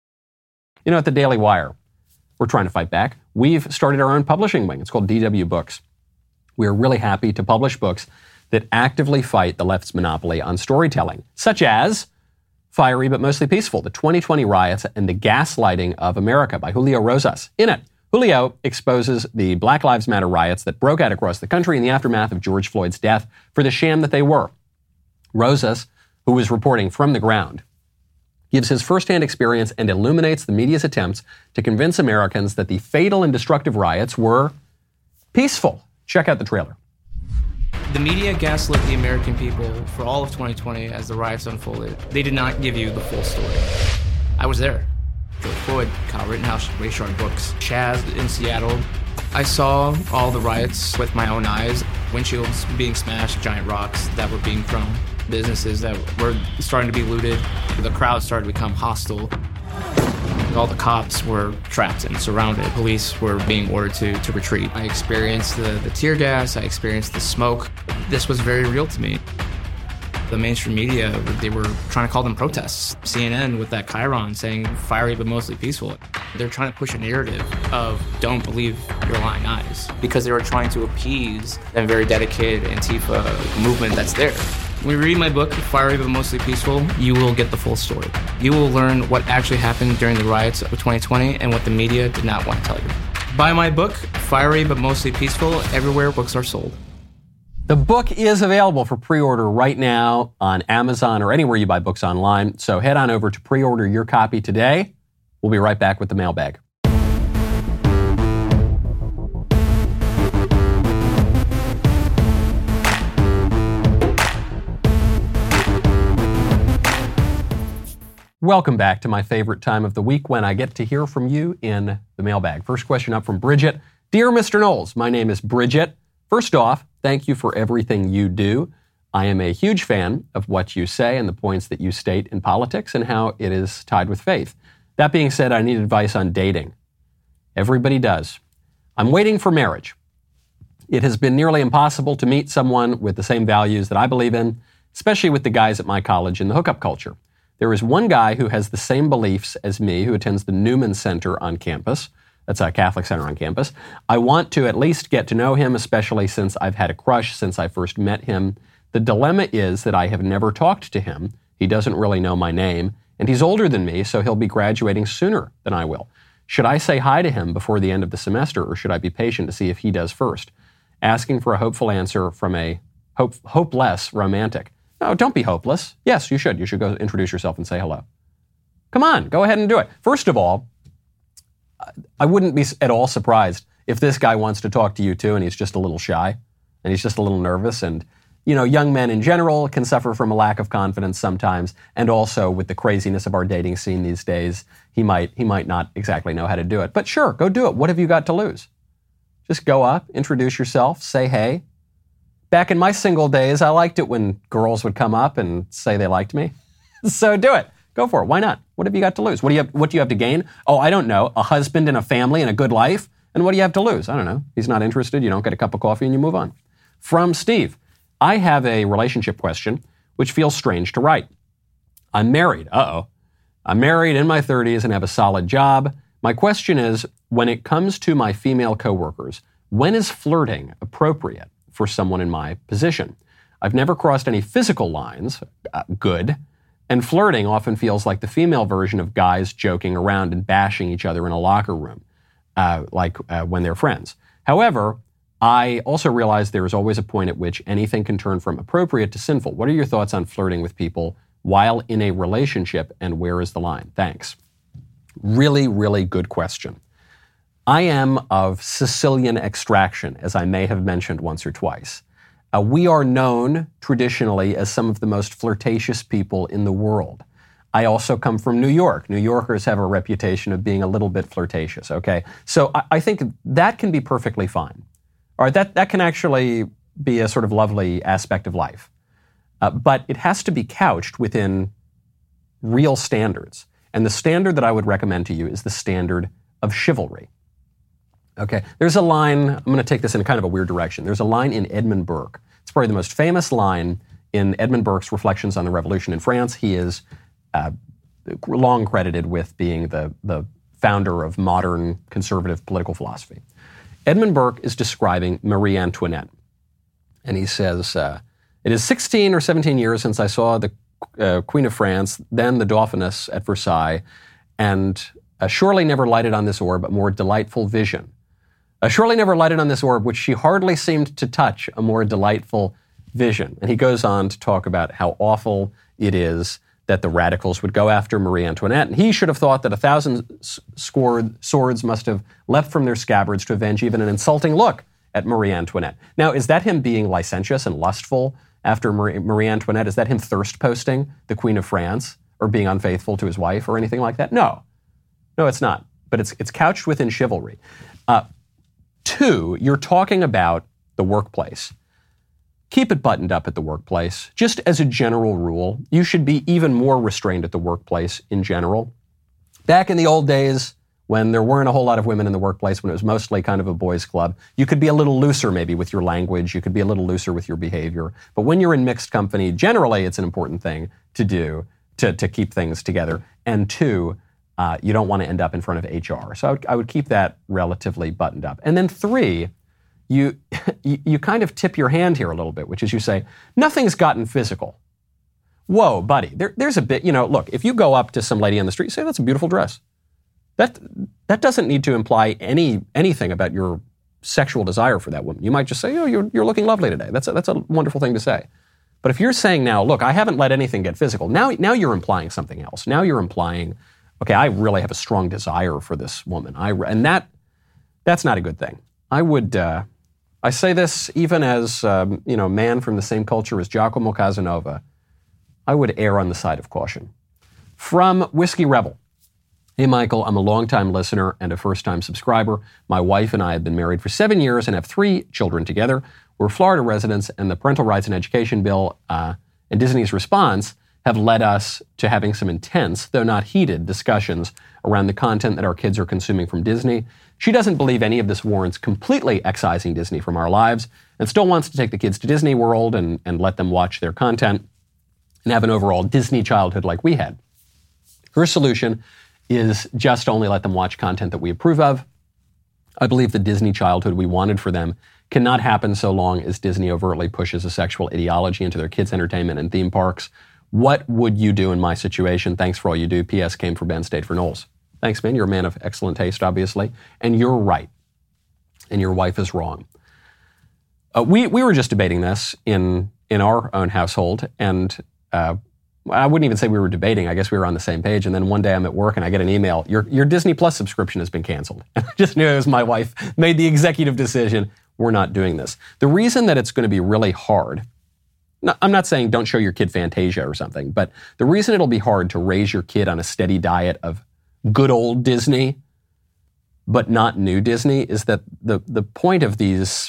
S2: You know, at the Daily Wire, we're trying to fight back. We've started our own publishing wing. It's called DW Books. We're really happy to publish books that actively fight the left's monopoly on storytelling, such as Fiery but Mostly Peaceful, the 2020 Riots and the Gaslighting of America by Julio Rosas. In it, Julio exposes the Black Lives Matter riots that broke out across the country in the aftermath of George Floyd's death for the sham that they were. Rosas, who was reporting from the ground, gives his firsthand experience and illuminates the media's attempts to convince Americans that the fatal and destructive riots were peaceful. Check out the trailer.
S15: The media gaslit the American people for all of 2020 as the riots unfolded. They did not give you the full story. I was there. George Floyd, Kyle Rittenhouse, Rayshard Brooks, Chaz in Seattle. I saw all the riots with my own eyes. Windshields being smashed, giant rocks that were being thrown, businesses that were starting to be looted. The crowd started to become hostile. All the cops were trapped and surrounded. Police were being ordered to retreat. I experienced the tear gas. I experienced the smoke. This was very real to me. The mainstream media, they were trying to call them protests. CNN with that Chiron saying fiery but mostly peaceful. They're trying to push a narrative of don't believe your lying eyes because they were trying to appease a very dedicated Antifa movement that's there. When you read my book, Fiery but Mostly Peaceful, you will get the full story. You will learn what actually happened during the riots of 2020 and what the media did not want to tell you. Buy my book, Fiery but Mostly Peaceful, everywhere books are sold.
S2: The book is available for pre-order right now on Amazon or anywhere you buy books online. So head on over to pre-order your copy today. We'll be right back with the mailbag. Welcome back to my favorite time of the week when I get to hear from you in the mailbag. First question up from Bridget. Dear Mr. Knowles, my name is Bridget. First off, thank you for everything you do. I am a huge fan of what you say and the points that you state in politics and how it is tied with faith. That being said, I need advice on dating. Everybody does. I'm waiting for marriage. It has been nearly impossible to meet someone with the same values that I believe in, especially with the guys at my college in the hookup culture. There is one guy who has the same beliefs as me who attends the Newman Center on campus. That's a Catholic center on campus. I want to at least get to know him, especially since I've had a crush since I first met him. The dilemma is that I have never talked to him. He doesn't really know my name, and he's older than me, so he'll be graduating sooner than I will. Should I say hi to him before the end of the semester, or should I be patient to see if he does first? Asking for a hopeful answer from a hopeless romantic. No, don't be hopeless. Yes, you should. You should go introduce yourself and say hello. Come on, go ahead and do it. First of all, I wouldn't be at all surprised if this guy wants to talk to you too and he's just a little shy and he's just a little nervous. And, you know, young men in general can suffer from a lack of confidence sometimes. And also with the craziness of our dating scene these days, he might not exactly know how to do it. But sure, go do it. What have you got to lose? Just go up, introduce yourself, say hey. Back in my single days, I liked it when girls would come up and say they liked me. So do it. Go for it. Why not? What have you got to lose? What do you have to gain? Oh, I don't know. A husband and a family and a good life. And what do you have to lose? I don't know. He's not interested. You don't get a cup of coffee and you move on. From Steve. I have a relationship question which feels strange to write. I'm married. I'm married in my 30s and have a solid job. My question is, when it comes to my female coworkers, when is flirting appropriate for someone in my position? I've never crossed any physical lines. Good. And flirting often feels like the female version of guys joking around and bashing each other in a locker room, when they're friends. However, I also realize there is always a point at which anything can turn from appropriate to sinful. What are your thoughts on flirting with people while in a relationship, and where is the line? Thanks. Really, really good question. I am of Sicilian extraction, as I may have mentioned once or twice. We are known traditionally as some of the most flirtatious people in the world. I also come from New York. New Yorkers have a reputation of being a little bit flirtatious, okay? So I think that can be perfectly fine. All right, that can actually be a sort of lovely aspect of life. But it has to be couched within real standards. And the standard that I would recommend to you is the standard of chivalry. Okay, there's a line, I'm going to take this in kind of a weird direction. There's a line in Edmund Burke. It's probably the most famous line in Edmund Burke's Reflections on the Revolution in France. He is long credited with being the founder of modern conservative political philosophy. Edmund Burke is describing Marie Antoinette. And he says, it is 16 or 17 years since I saw the Queen of France, then the Dauphiness at Versailles, and surely never lighted on this orb a more delightful vision. Surely never lighted on this orb, which she hardly seemed to touch, a more delightful vision. And he goes on to talk about how awful it is that the radicals would go after Marie Antoinette. And he should have thought that 1,000 swords must have leapt from their scabbards to avenge even an insulting look at Marie Antoinette. Now, is that him being licentious and lustful after Marie Antoinette? Is that him thirst posting the Queen of France or being unfaithful to his wife or anything like that? No, it's not. But it's couched within chivalry. 2, you're talking about the workplace. Keep it buttoned up at the workplace. Just as a general rule, you should be even more restrained at the workplace in general. Back in the old days, when there weren't a whole lot of women in the workplace, when it was mostly kind of a boys' club. You could be a little looser maybe with your language. You could be a little looser with your behavior. But when you're in mixed company, generally it's an important thing to do to keep things together. And two, you don't want to end up in front of HR. So I would keep that relatively buttoned up. And then three, you kind of tip your hand here a little bit, which is you say, nothing's gotten physical. Whoa, buddy, there's a bit, look, if you go up to some lady on the street, say, that's a beautiful dress. That doesn't need to imply anything about your sexual desire for that woman. You might just say, oh, you're looking lovely today. That's a wonderful thing to say. But if you're saying now, look, I haven't let anything get physical, now you're implying something else. Now you're implying, okay, I really have a strong desire for this woman. And that's not a good thing. I say this even as, man from the same culture as Giacomo Casanova. I would err on the side of caution. From Whiskey Rebel. Hey, Michael, I'm a longtime listener and a first-time subscriber. My wife and I have been married for 7 years and have 3 children together. We're Florida residents, and the Parental Rights and Education Bill and Disney's response have led us to having some intense, though not heated, discussions around the content that our kids are consuming from Disney. She doesn't believe any of this warrants completely excising Disney from our lives and still wants to take the kids to Disney World and let them watch their content and have an overall Disney childhood like we had. Her solution is just only let them watch content that we approve of. I believe the Disney childhood we wanted for them cannot happen so long as Disney overtly pushes a sexual ideology into their kids' entertainment and theme parks. What would you do in my situation? Thanks for all you do. P.S. Came for Ben, stayed for Knowles. Thanks, man. You're a man of excellent taste, obviously. And you're right. And your wife is wrong. We were just debating this in our own household, and I wouldn't even say we were debating. I guess we were on the same page. And then one day I'm at work and I get an email. Your Disney Plus subscription has been canceled. I just knew it was my wife made the executive decision. We're not doing this. The reason that it's going to be really hard, I'm not saying don't show your kid Fantasia or something, but the reason it'll be hard to raise your kid on a steady diet of good old Disney, but not new Disney, is that the point of these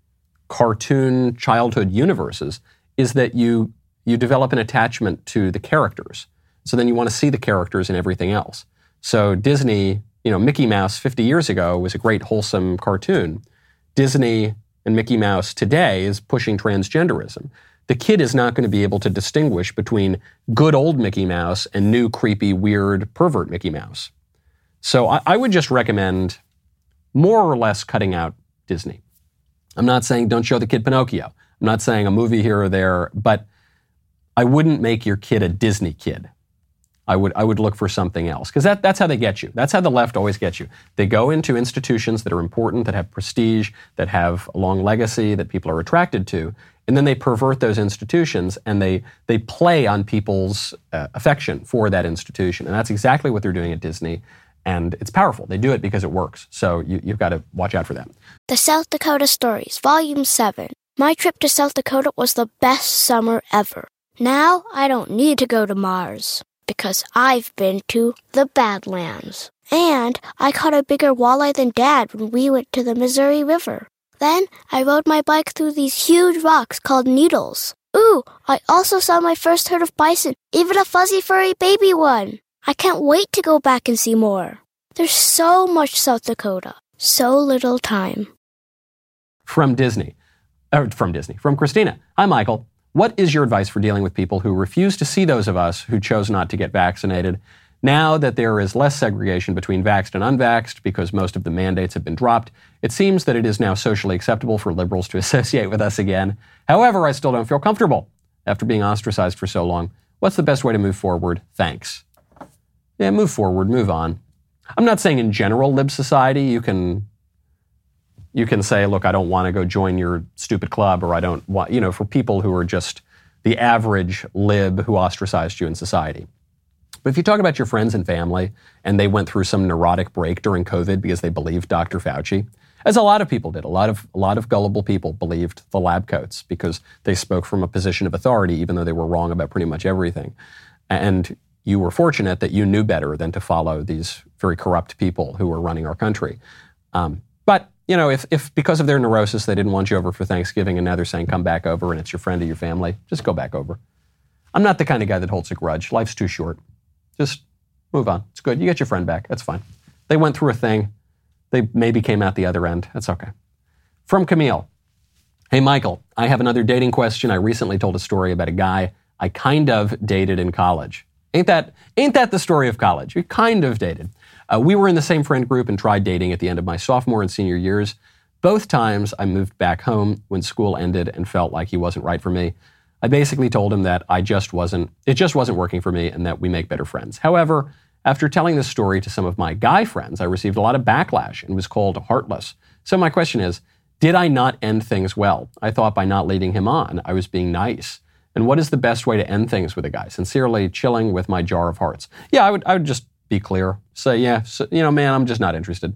S2: cartoon childhood universes is that you develop an attachment to the characters. So then you want to see the characters in everything else. So Disney, Mickey Mouse 50 years ago was a great wholesome cartoon. Disney and Mickey Mouse today is pushing transgenderism. The kid is not going to be able to distinguish between good old Mickey Mouse and new creepy, weird, pervert Mickey Mouse. So I would just recommend more or less cutting out Disney. I'm not saying don't show the kid Pinocchio. I'm not saying a movie here or there, but I wouldn't make your kid a Disney kid. I would look for something else, because that's how they get you. That's how the left always gets you. They go into institutions that are important, that have prestige, that have a long legacy, that people are attracted to, and then they pervert those institutions and they play on people's affection for that institution. And that's exactly what they're doing at Disney. And it's powerful. They do it because it works. So you've got to watch out for that.
S14: The South Dakota Stories, Volume 7. My trip to South Dakota was the best summer ever. Now I don't need to go to Mars, because I've been to the Badlands. And I caught a bigger walleye than Dad when we went to the Missouri River. Then I rode my bike through these huge rocks called needles. Ooh, I also saw my first herd of bison, even a fuzzy furry baby one. I can't wait to go back and see more. There's so much South Dakota, so little time.
S2: From Christina. Hi, Michael. What is your advice for dealing with people who refuse to see those of us who chose not to get vaccinated? Now that there is less segregation between vaxxed and unvaxxed because most of the mandates have been dropped, it seems that it is now socially acceptable for liberals to associate with us again. However, I still don't feel comfortable after being ostracized for so long. What's the best way to move forward? Thanks. Yeah, move forward, move on. I'm not saying in general, lib society, you can say, look, I don't want to go join your stupid club, or I don't want, for people who are just the average lib who ostracized you in society. But if you talk about your friends and family, and they went through some neurotic break during COVID because they believed Dr. Fauci, as a lot of people did, a lot of gullible people believed the lab coats because they spoke from a position of authority, even though they were wrong about pretty much everything. And you were fortunate that you knew better than to follow these very corrupt people who were running our country. But if because of their neurosis they didn't want you over for Thanksgiving and now they're saying come back over and it's your friend or your family, just go back over. I'm not the kind of guy that holds a grudge. Life's too short. Just move on. It's good. You get your friend back. That's fine. They went through a thing. They maybe came out the other end. That's okay. From Camille. Hey, Michael, I have another dating question. I recently told a story about a guy I kind of dated in college. Ain't that the story of college? We kind of dated. We were in the same friend group and tried dating at the end of my sophomore and senior years. Both times I moved back home when school ended and felt like he wasn't right for me. I basically told him that it just wasn't working for me and that we make better friends. However, after telling this story to some of my guy friends, I received a lot of backlash and was called heartless. So my question is, did I not end things well? I thought by not leading him on, I was being nice. And what is the best way to end things with a guy? Sincerely, Chilling with my jar of hearts. Yeah, I would just be clear. Say, yeah, so, man, I'm just not interested.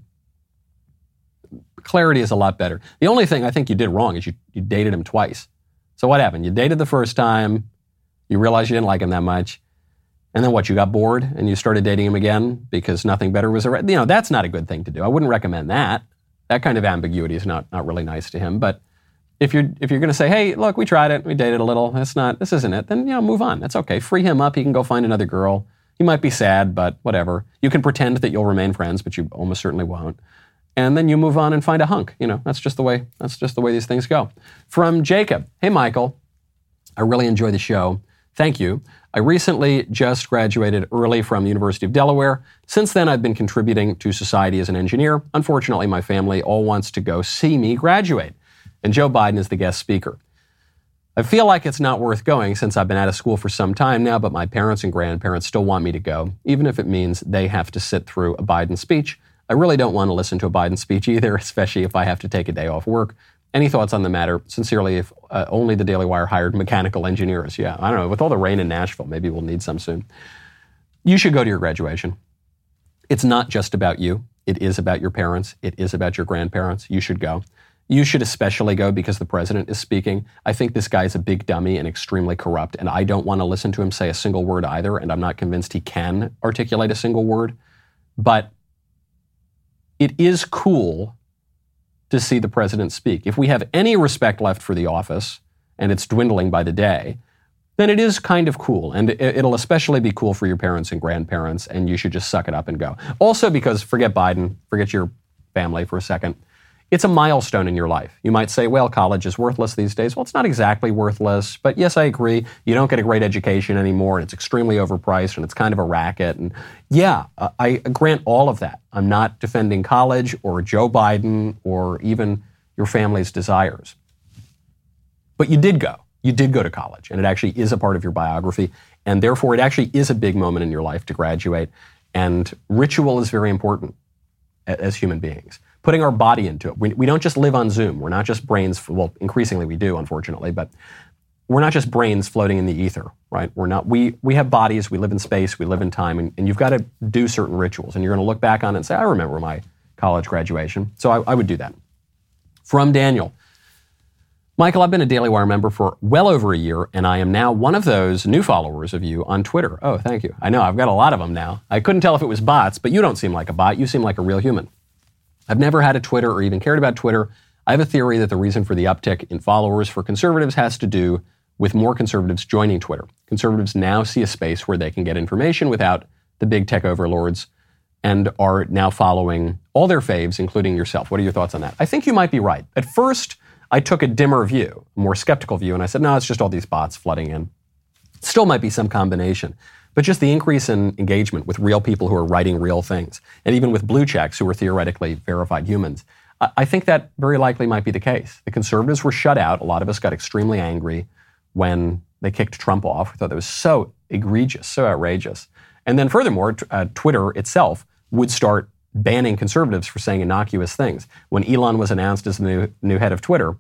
S2: Clarity is a lot better. The only thing I think you did wrong is you dated him twice. So what happened? You dated the first time, you realized you didn't like him that much, and then what, you got bored and you started dating him again because nothing better was around? That's not a good thing to do. I wouldn't recommend that. That kind of ambiguity is not really nice to him. But if you're going to say, hey, look, we tried it, we dated a little, this isn't it, then move on. That's okay. Free him up. He can go find another girl. He might be sad, but whatever. You can pretend that you'll remain friends, but you almost certainly won't. And then you move on and find a hunk. That's just the way these things go. From Jacob. Hey, Michael, I really enjoy the show. Thank you. I recently just graduated early from the University of Delaware. Since then, I've been contributing to society as an engineer. Unfortunately, my family all wants to go see me graduate, and Joe Biden is the guest speaker. I feel like it's not worth going since I've been out of school for some time now, but my parents and grandparents still want me to go, even if it means they have to sit through a Biden speech. I really don't want to listen to a Biden speech either, especially if I have to take a day off work. Any thoughts on the matter? Sincerely, if only the Daily Wire hired mechanical engineers. Yeah, I don't know. With all the rain in Nashville, maybe we'll need some soon. You should go to your graduation. It's not just about you. It is about your parents. It is about your grandparents. You should go. You should especially go because the president is speaking. I think this guy's a big dummy and extremely corrupt, and I don't want to listen to him say a single word either, and I'm not convinced he can articulate a single word. But it is cool to see the president speak. If we have any respect left for the office, and it's dwindling by the day, then it is kind of cool. And it'll especially be cool for your parents and grandparents, and you should just suck it up and go. Also because, forget Biden, forget your family for a second, it's a milestone in your life. You might say, well, college is worthless these days. Well, it's not exactly worthless, but yes, I agree. You don't get a great education anymore, and it's extremely overpriced, and it's kind of a racket. And yeah, I grant all of that. I'm not defending college or Joe Biden or even your family's desires. But you did go. You did go to college, and it actually is a part of your biography, and therefore it actually is a big moment in your life to graduate. And ritual is very important as human beings. Putting our body into it. We don't just live on Zoom. We're not just brains, well, increasingly we do, unfortunately, but we're not just brains floating in the ether, right? We have bodies, we live in space, we live in time, and you've got to do certain rituals, and you're going to look back on it and say, I remember my college graduation. So I would do that. From Daniel. Michael, I've been a Daily Wire member for well over a year, and I am now one of those new followers of you on Twitter. Oh, thank you. I know, I've got a lot of them now. I couldn't tell if it was bots, but you don't seem like a bot. You seem like a real human. I've never had a Twitter or even cared about Twitter. I have a theory that the reason for the uptick in followers for conservatives has to do with more conservatives joining Twitter. Conservatives now see a space where they can get information without the big tech overlords and are now following all their faves, including yourself. What are your thoughts on that? I think you might be right. At first, I took a dimmer view, a more skeptical view, and I said, no, it's just all these bots flooding in. Still might be some combination. But just the increase in engagement with real people who are writing real things, and even with blue checks who are theoretically verified humans, I think that very likely might be the case. The conservatives were shut out. A lot of us got extremely angry when they kicked Trump off. We thought that was so egregious, so outrageous. And then furthermore, Twitter itself would start banning conservatives for saying innocuous things. When Elon was announced as the new head of Twitter,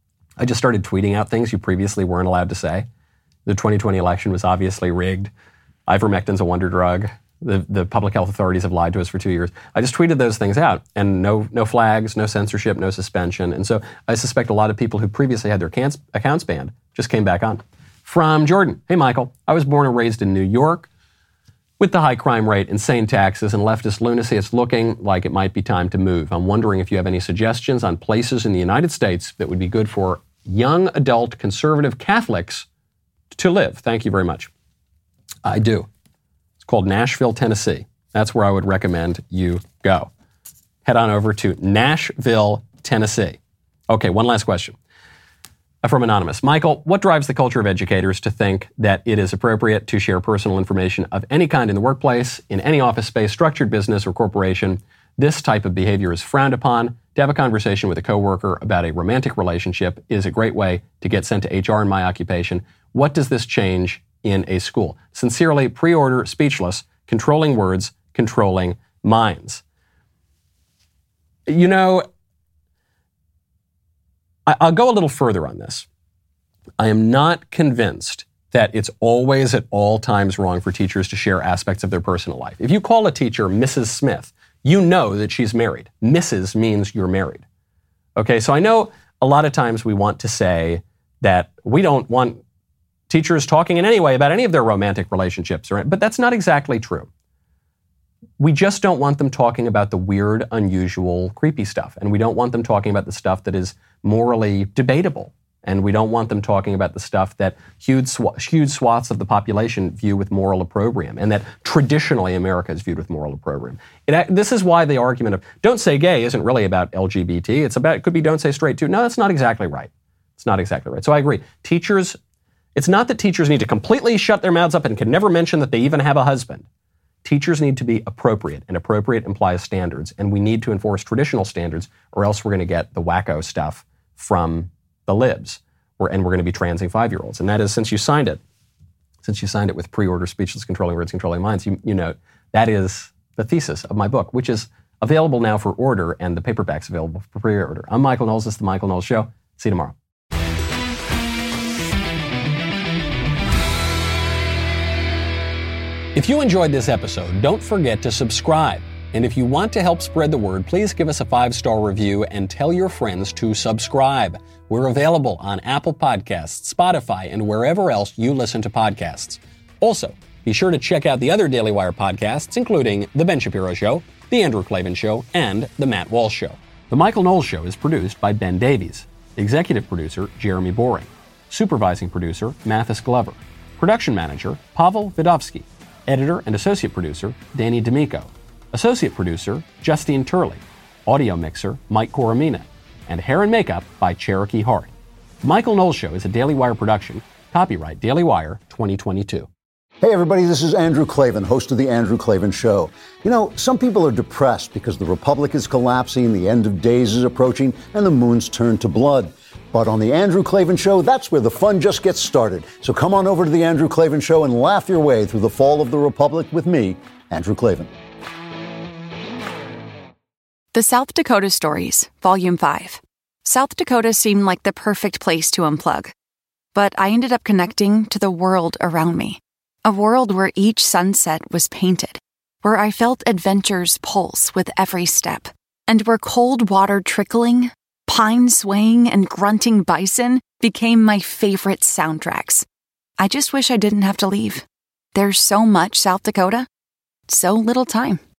S2: I just started tweeting out things you previously weren't allowed to say. The 2020 election was obviously rigged. Ivermectin's a wonder drug. The public health authorities have lied to us for 2 years. I just tweeted those things out, and no flags, no censorship, no suspension. And so I suspect a lot of people who previously had their accounts banned just came back on. From Jordan. Hey, Michael. I was born and raised in New York. With the high crime rate, insane taxes, and leftist lunacy, it's looking like it might be time to move. I'm wondering if you have any suggestions on places in the United States that would be good for young adult conservative Catholics to live. Thank you very much. I do. It's called Nashville, Tennessee. That's where I would recommend you go. Head on over to Nashville, Tennessee. Okay, one last question from Anonymous. Michael, what drives the culture of educators to think that it is appropriate to share personal information of any kind in the workplace, in any office space, structured business, or corporation? This type of behavior is frowned upon. To have a conversation with a coworker about a romantic relationship is a great way to get sent to HR in my occupation. What does this change in a school? Sincerely, pre-order, speechless, controlling words, controlling minds. You know, I'll go a little further on this. I am not convinced that it's always at all times wrong for teachers to share aspects of their personal life. If you call a teacher Mrs. Smith, you know that she's married. Mrs. means you're married. Okay, so I know a lot of times we want to say that we don't want teachers talking in any way about any of their romantic relationships, but that's not exactly true. We just don't want them talking about the weird, unusual, creepy stuff. And we don't want them talking about the stuff that is morally debatable. And we don't want them talking about the stuff that huge swaths of the population view with moral opprobrium, and that traditionally America is viewed with moral opprobrium. This is why the argument of don't say gay isn't really about LGBT. It could be don't say straight too. No, that's not exactly right. It's not exactly right. So I agree. Teachers, it's not that teachers need to completely shut their mouths up and can never mention that they even have a husband. Teachers need to be appropriate, and appropriate implies standards, and we need to enforce traditional standards, or else we're going to get the wacko stuff from the libs, and we're going to be transing 5-year-olds. And that is, since you signed it with pre-order, speechless, controlling words, controlling minds, you know, that is the thesis of my book, which is available now for order, and the paperback's available for pre-order. I'm Michael Knowles. This is The Michael Knowles Show. See you tomorrow. If you enjoyed this episode, don't forget to subscribe. And if you want to help spread the word, please give us a 5-star review and tell your friends to subscribe. We're available on Apple Podcasts, Spotify, and wherever else you listen to podcasts. Also, be sure to check out the other Daily Wire podcasts, including The Ben Shapiro Show, The Andrew Klavan Show, and The Matt Walsh Show. The Michael Knowles Show is produced by Ben Davies. Executive producer, Jeremy Boring. Supervising producer, Mathis Glover. Production manager, Pavel Vidovsky. Editor and associate producer, Danny D'Amico. Associate producer, Justine Turley. Audio mixer, Mike Coromina. And hair and makeup by Cherokee Hart. The Michael Knowles Show is a Daily Wire production. Copyright Daily Wire 2022.
S16: Hey everybody, this is Andrew Klavan, host of The Andrew Klavan Show. You know, some people are depressed because the republic is collapsing, the end of days is approaching, and the moon's turned to blood. But on The Andrew Klavan Show, that's where the fun just gets started. So come on over to The Andrew Klavan Show and laugh your way through the fall of the republic with me, Andrew Klavan.
S17: The South Dakota Stories, Volume 5. South Dakota seemed like the perfect place to unplug. But I ended up connecting to the world around me. A world where each sunset was painted, where I felt adventure's pulse with every step, and where cold water trickling, pine swaying, and grunting bison became my favorite soundtracks. I just wish I didn't have to leave. There's so much South Dakota, so little time.